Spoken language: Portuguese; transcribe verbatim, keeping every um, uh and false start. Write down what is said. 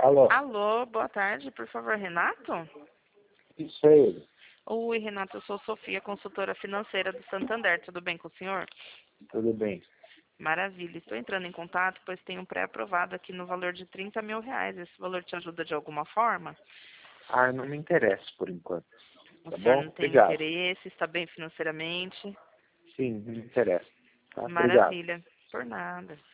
Alô? Alô, boa tarde, por favor, Renato? Isso é ele. Oi, Renato, eu sou Sofia, consultora financeira do Santander, tudo bem com o senhor? Tudo bem. Maravilha, estou entrando em contato, pois tenho um pré-aprovado aqui no valor de trinta mil reais. Esse valor te ajuda de alguma forma? Ah, não me interessa por enquanto. O Tá senhor bom? não tem Obrigado. interesse, está bem financeiramente? Sim, não me interessa. Tá? Obrigado. Maravilha, por nada.